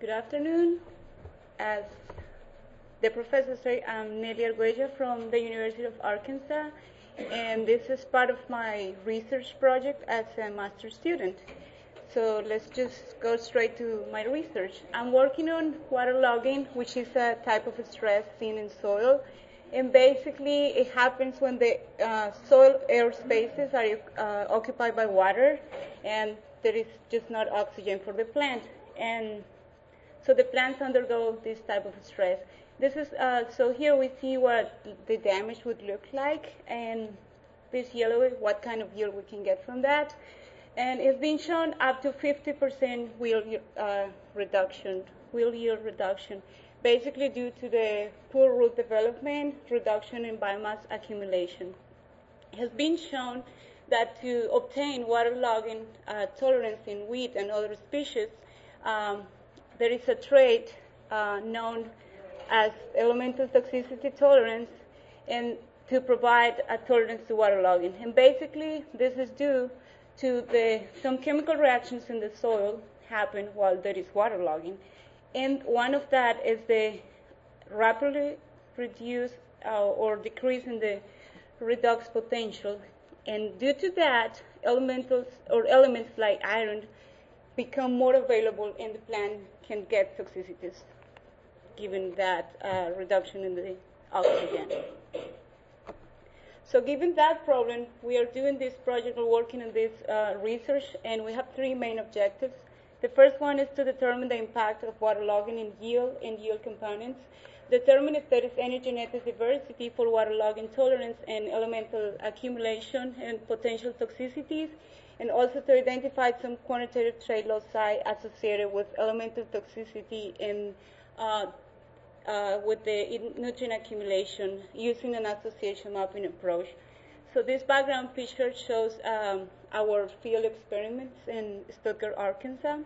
Good afternoon. As the professor said, I'm Nelly Arguella from the University of Arkansas, and this is part of my research project as a master's student. So let's just go straight to my research. I'm working on waterlogging, which is a type of stress seen in soil. And basically, it happens when the soil air spaces are occupied by water, and there is just not oxygen for the plant. And so the plants undergo this type of stress. This is so here we see what the damage would look like, and this yellow, what kind of yield we can get from that. And it's been shown up to 50% yield reduction, basically due to the poor root development, reduction in biomass accumulation. It has been shown that to obtain waterlogging tolerance in wheat and other species, there is a trait known as elemental toxicity tolerance, and to provide a tolerance to waterlogging. And basically, this is due to some chemical reactions in the soil happen while there is waterlogging. And one of that is the rapidly reduce or decrease in the redox potential. And due to that, elementals or elements like iron become more available, and the plant can get toxicities given that reduction in the oxygen. So given that problem, we are doing this project, we're working on this research, and we have three main objectives. The first one is to determine the impact of waterlogging in yield and yield components, determine if there is any genetic diversity for waterlogging tolerance and elemental accumulation and potential toxicities, and also to identify some quantitative trait loci associated with elemental toxicity and with the nutrient accumulation using an association mapping approach. So this background picture shows our field experiments in Stuttgart, Arkansas.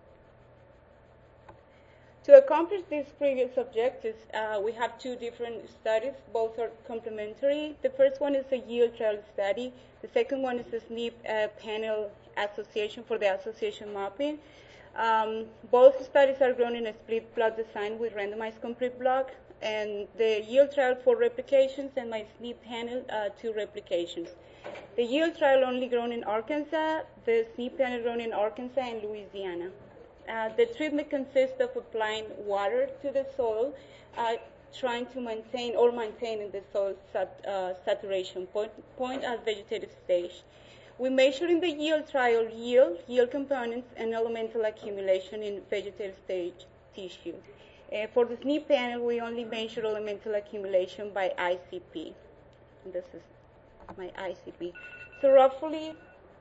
To accomplish these previous objectives, we have two different studies. Both are complementary. The first one is a yield trial study. The second one is a SNP panel association for the association mapping. Both studies are run in a split plot design with randomized complete block, and the yield trial 4 replications, and my SNP panel 2 replications. The yield trial only grown in Arkansas, the SNP panel grown in Arkansas and Louisiana. The treatment consists of applying water to the soil, trying to maintain in the soil saturation point at vegetative stage. We measure in the yield trial yield components, and elemental accumulation in vegetative stage tissue. For the SNP panel, we only measure elemental accumulation by ICP. And this is my ICP. So roughly,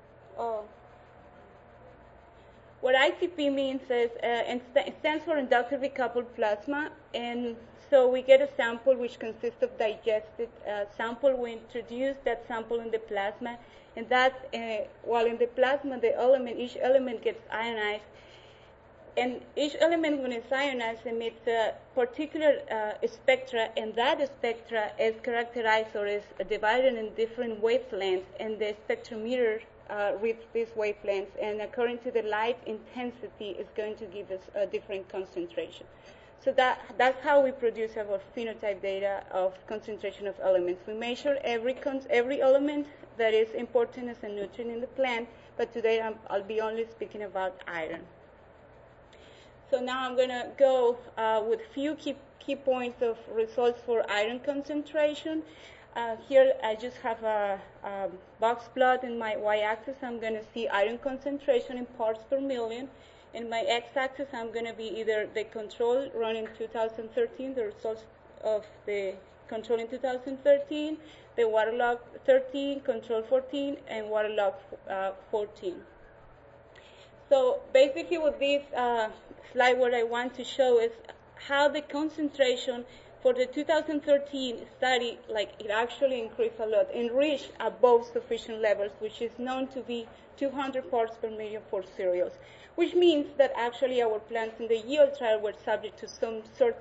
what ICP means is, it stands for inductively coupled plasma, and so we get a sample which consists of digested sample. We introduce that sample in the plasma, and that while in the plasma, each element gets ionized, and each element, when it's ionized, emits a particular spectra, and that spectra is characterized or is divided in different wavelengths, and the spectrometer reads these wavelengths, and according to the light intensity, is going to give us a different concentration. So that's how we produce our phenotype data of concentration of elements. We measure every element that is important as a nutrient in the plant, but today I'll be only speaking about iron. So now I'm going to go with a few key points of results for iron concentration. Here I just have a box plot in my y-axis. I'm going to see iron concentration in parts per million. In my x-axis, I'm going to be either the control run in 2013, the results of the control in 2013, the waterlog 13, control 14, and waterlog 14. So basically with this slide, what I want to show is how the concentration for the 2013 study, it actually increased a lot and reached above sufficient levels, which is known to be 200 parts per million for cereals, which means that actually our plants in the yield trial were subject to some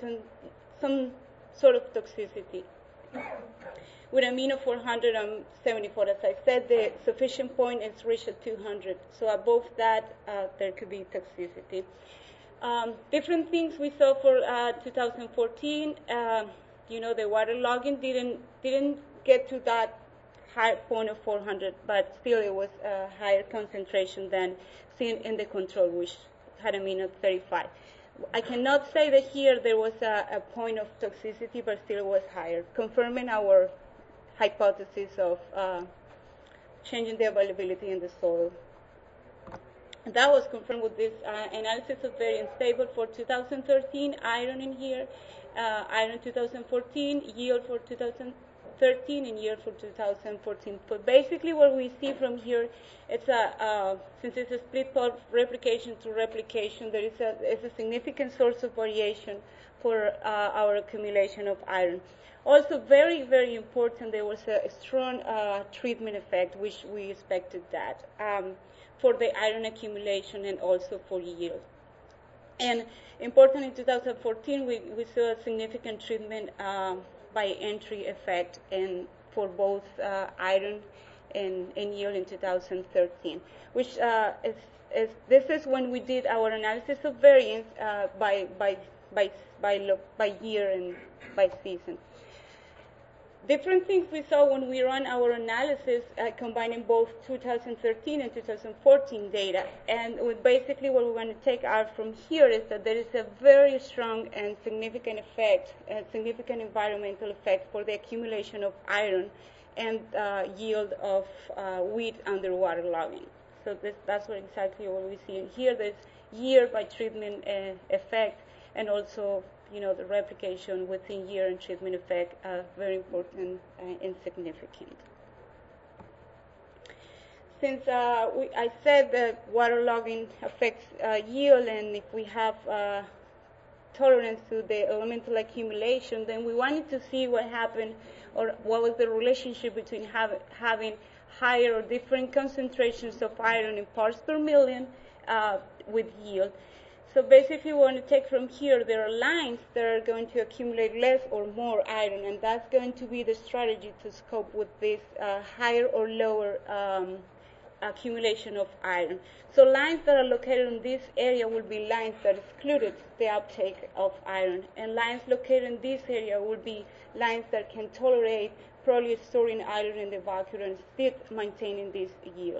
sort of toxicity. With a mean of 474, as I said, the sufficient point is reached at 200. So above that, there could be toxicity. Different things we saw for 2014. The water logging didn't get to that high point of 400, but still it was a higher concentration than seen in the control, which had a mean of 35. I cannot say that here there was a point of toxicity, but still it was higher, confirming our hypothesis of changing the availability in the soil. And that was confirmed with this analysis of variance table for 2013, iron in here, iron 2014, yield for 2013, and yield for 2014. But basically what we see from here, it's since it's a split pulp replication to replication, there is a significant source of variation for our accumulation of iron. Also, very, very important, there was a strong treatment effect, which we expected that. For the iron accumulation and also for yield. And important in 2014, we saw a significant treatment by entry effect for both iron and yield in 2013, which this is when we did our analysis of variance by year and by season. Different things we saw when we run our analysis combining both 2013 and 2014 data. And basically what we want to take out from here is that there is a very strong and significant effect, a significant environmental effect for the accumulation of iron and yield of wheat under water logging. So that's exactly what we see in here. There's year by treatment effect, and also the replication within year and treatment effect are very important and significant. Since I said that water logging affects yield, and if we have tolerance to the elemental accumulation, then we wanted to see what happened, or what was the relationship between having higher or different concentrations of iron in parts per million with yield. So basically, we want to take from here, there are lines that are going to accumulate less or more iron, and that's going to be the strategy to cope with this higher or lower accumulation of iron. So lines that are located in this area will be lines that excluded the uptake of iron, and lines located in this area will be lines that can tolerate probably storing iron in the vacuum and still maintaining this yield.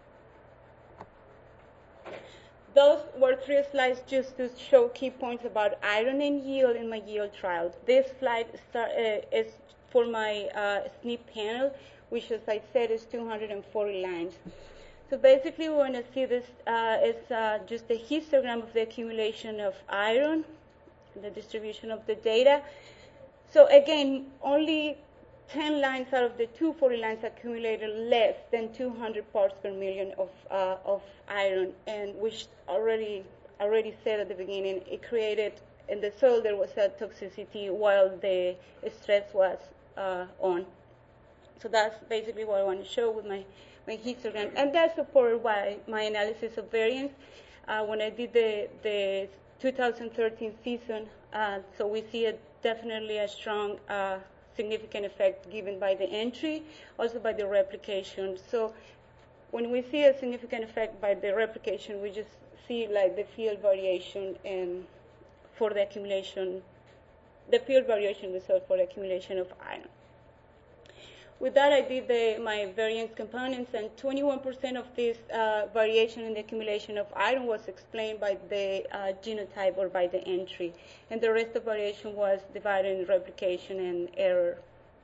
Those were 3 slides just to show key points about iron and yield in my yield trial. This slide is for my SNP panel, which, as I said, is 240 lines. So basically, we want to see this is just a histogram of the accumulation of iron, the distribution of the data. So again, only 10 lines out of the 240 lines accumulated less than 200 parts per million of iron, and which already said at the beginning, it created in the soil there was a toxicity while the stress was on. So that's basically what I want to show with my histogram, and that's supported by my analysis of variance. When I did the 2013 season, so we see definitely a strong significant effect given by the entry, also by the replication. So when we see a significant effect by the replication, we just see like the field variation and for the accumulation, the field variation result for the accumulation of iron. With that, I did my variance components, and 21% of this variation in the accumulation of iron was explained by the genotype or by the entry, and the rest of variation was divided in replication and error,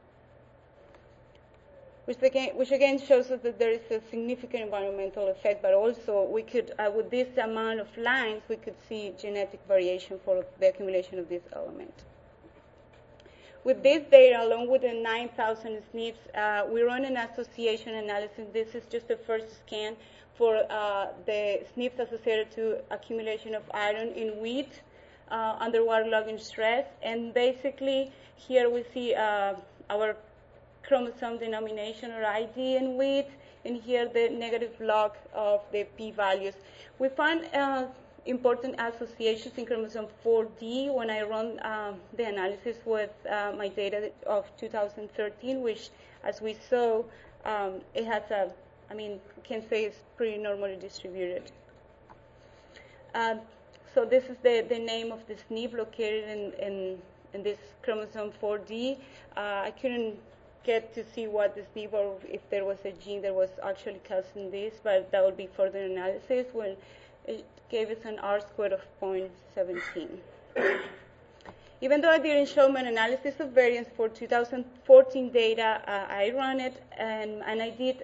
which again shows us that there is a significant environmental effect, but also we could, with this amount of lines, we could see genetic variation for the accumulation of this element. With this data, along with the 9,000 SNPs, we run an association analysis. This is just the first scan for the SNPs associated to accumulation of iron in wheat under waterlogging stress. And basically, here we see our chromosome denomination or ID in wheat, and here the negative log of the p-values. We find important associations in chromosome 4D when I run the analysis with my data of 2013, which, as we saw, it has we can say it's pretty normally distributed. So this is the name of the SNP located in this chromosome 4D. I couldn't get to see what the SNP or if there was a gene that was actually causing this, but that would be further analysis when it gave us an R-squared of 0.17. Even though I didn't show an analysis of variance for 2014 data, I ran it, and I did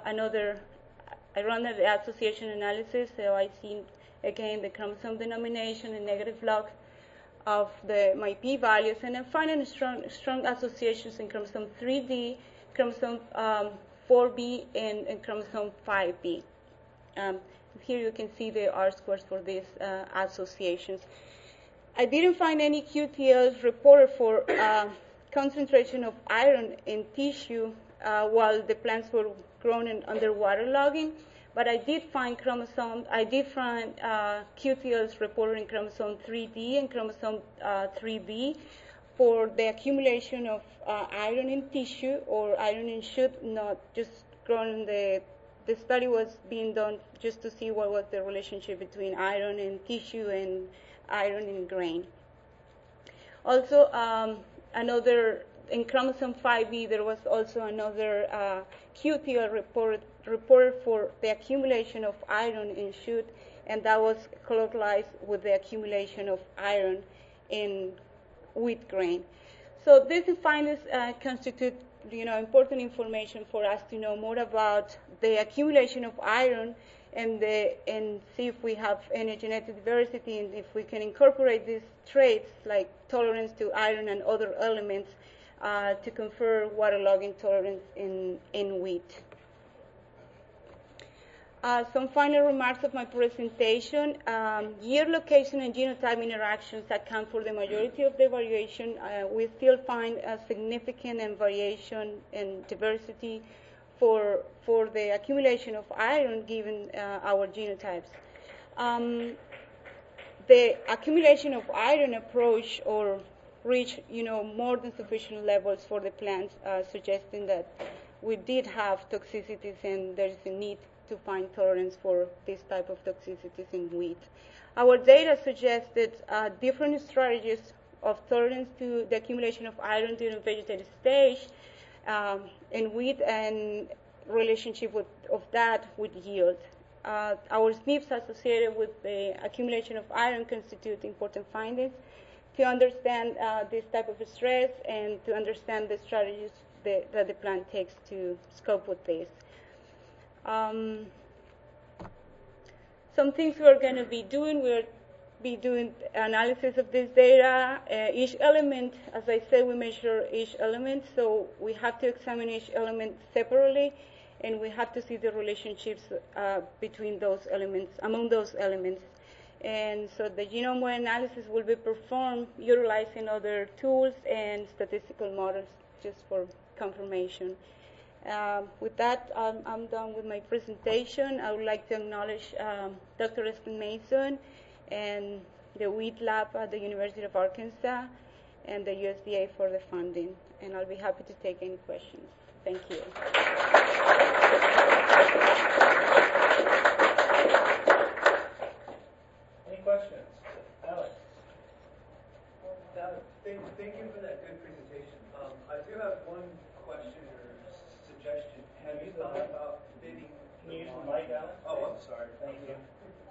I ran the association analysis, so I seen again the chromosome denomination and negative log of my p-values, and I'm finding strong associations in chromosome 3D, chromosome 4B, and chromosome 5B. Here you can see the R-scores for these associations. I didn't find any QTLs reported for concentration of iron in tissue while the plants were grown in underwater logging, but I did find QTLs reported in chromosome 3D and chromosome 3B for the accumulation of iron in tissue or iron in shoot, not just grown in the study was being done just to see what was the relationship between iron in tissue and iron in grain. Also, in chromosome 5B, there was also another QTL reported for the accumulation of iron in shoot, and that was colocalized with the accumulation of iron in wheat grain. So these findings constitute, important information for us to know more about the accumulation of iron and see if we have any genetic diversity and if we can incorporate these traits like tolerance to iron and other elements to confer waterlogging tolerance in wheat. Some final remarks of my presentation. Year location and genotype interactions account for the majority of the variation. We still find a significant variation in diversity for the accumulation of iron given our genotypes. The accumulation of iron approach or reach, more than sufficient levels for the plants, suggesting that we did have toxicities and there is a need to find tolerance for this type of toxicities in wheat. Our data suggested different strategies of tolerance to the accumulation of iron during vegetative stage in wheat and relationship of that with yield. Our SNPs associated with the accumulation of iron constitute important findings to understand this type of stress and to understand the strategies that the plant takes to cope with this. Some things we're going to be doing, we'll be doing analysis of this data. Each element, as I said, we measure each element, so we have to examine each element separately, and we have to see the relationships between those elements, among those elements. And so the genome analysis will be performed utilizing other tools and statistical models just for confirmation. With that, I'm done with my presentation. I would like to acknowledge Dr. Espen Mason and the Wheat Lab at the University of Arkansas and the USDA for the funding. And I'll be happy to take any questions. Thank you. Any questions? Alex? Thank you for that good presentation. I do have one question or suggestion. Have you thought about bidding? Can you use the mic, Alex? Oh, I'm sorry. Thank you.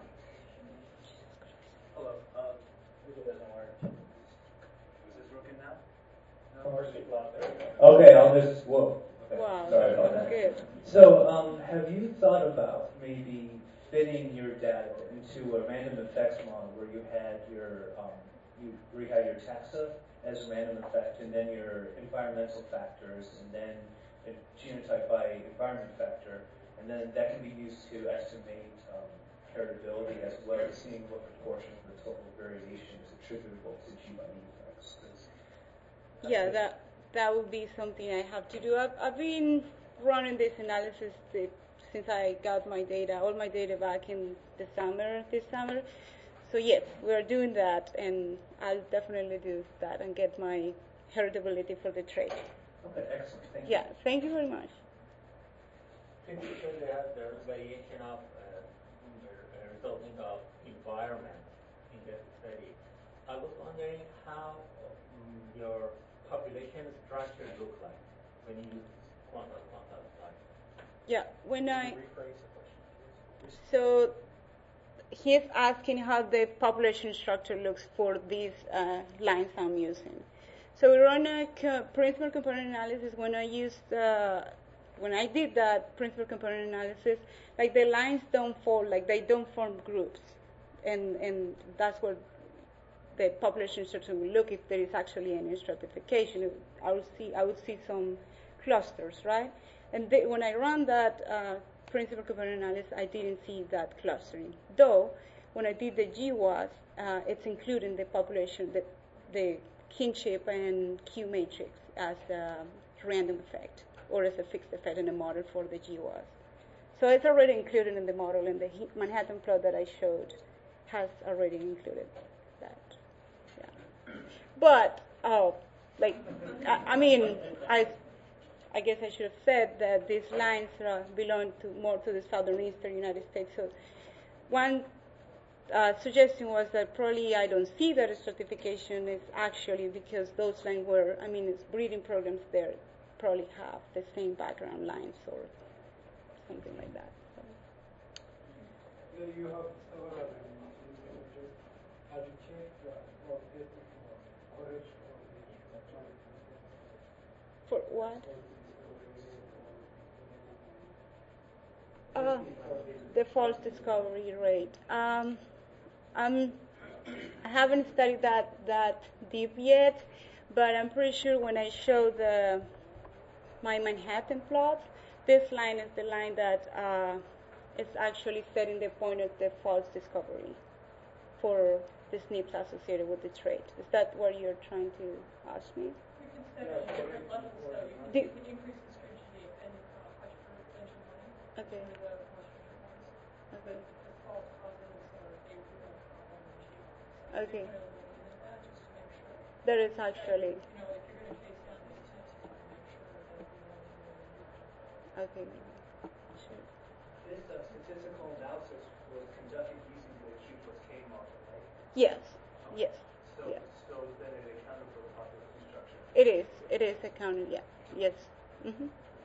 Hello. If it doesn't work. Is this working now? Or speak louder. Okay, I'll just, whoa. Okay. Wow, Sorry about that. good. So, have you thought about maybe fitting your data into a random effects model where you had your taxa as a random effect, and then your environmental factors, and then a genotype by environment factor, and then that can be used to estimate heritability as well as seeing what proportion of the total variation is attributable to G by E effects? Yeah, that would be something I have to do. I've been running this analysis since I got my data, all my data back in this summer. So yes, we're doing that, and I'll definitely do that and get my heritability for the trait. Okay, excellent. Thank you. Yeah, thank you very much. Can you show that there is variation of resulting of environment in the already. I was wondering how your population structure look like when you use quantum line. Yeah, when Can I you rephrase the question, please? so he's asking how the population structure looks for these lines I'm using. So we run a principal component analysis. When I did that principal component analysis, like the lines don't fall, like they don't form groups, and that's what the population structure will look if there is actually any stratification. I would see some clusters, right? And when I ran that principal component analysis, I didn't see that clustering. Though, when I did the GWAS, it's including the population, the kinship and Q matrix as a random effect or as a fixed effect in the model for the GWAS. So it's already included in the model, and the Manhattan plot that I showed has already included that. Yeah. But, I guess I should have said that these lines belong more to the southeastern United States. So one suggestion was that probably I don't see that stratification is actually because those lines it's breeding programs there probably have the same background lines or something like that. So. Yeah, you have several images. Have you checked the qualitative coverage of the For what? The false discovery rate. I haven't studied that deep yet, but I'm pretty sure when I show my Manhattan plots, this line is the line that is actually setting the point of the false discovery for the SNPs associated with the trait. Is that what you're trying to ask me? We can set it at different levels, so you can increase the stringency and push for extension one. Okay. One of the more stringent ones. Okay. The false positives are they would have one or two. Okay. Kind of looking at that just to make sure. There is actually. If you're going to chase down these tips, you want to make sure that you know Okay. Sure. This statistical analysis was conducted using the Q plus K model, right? Yes. Yes. So, Yeah. so then it accounted for the population structure. It is accounted. Yeah. Yes. Mm-hmm.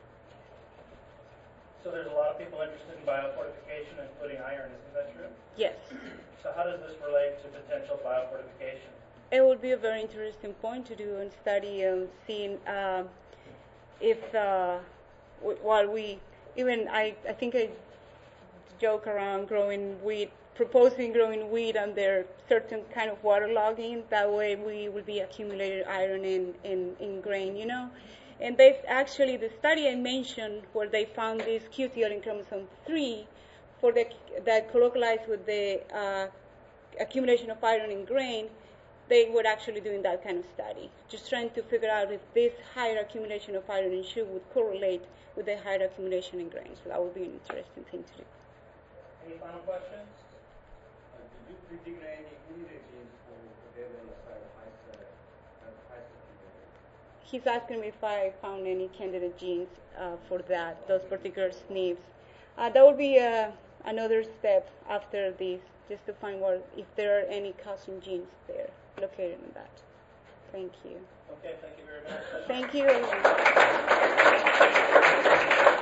So there's a lot of people interested in biofortification, including iron. Isn't that true? Yes. So how does this relate to potential biofortification? It would be a very interesting point to do and study seeing if while we even I think I joke around proposing growing wheat under certain kind of waterlogging. That way we will be accumulating iron in grain, And they actually, the study I mentioned where they found this QTL in chromosome 3 that colocalized with the accumulation of iron in grain, they were actually doing that kind of study, just trying to figure out if this higher accumulation of iron in sugar would correlate with the higher accumulation in grain. So that would be an interesting thing to do. Any final questions? Did you predict any candidate genes for development high He's asking me if I found any candidate genes for those particular SNPs. That would be another step after this, just to find if there are any cousin genes there located in that. Thank you. Okay, thank you very much. Thank you.